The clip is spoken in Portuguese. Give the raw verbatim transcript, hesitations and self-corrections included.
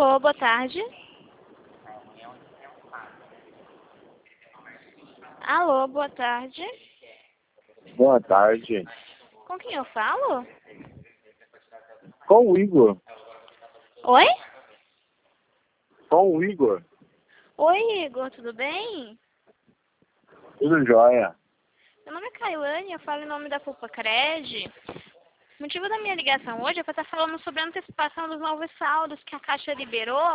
Alô, boa tarde. Alô, boa tarde. Boa tarde. Com quem eu falo? Com o Igor. Oi? Com o Igor. Oi, Igor, tudo bem? Tudo jóia. Meu nome é Kailane, eu falo em nome da Pulpacred. O motivo da minha ligação hoje é para estar falando sobre a antecipação dos novos saldos que a Caixa liberou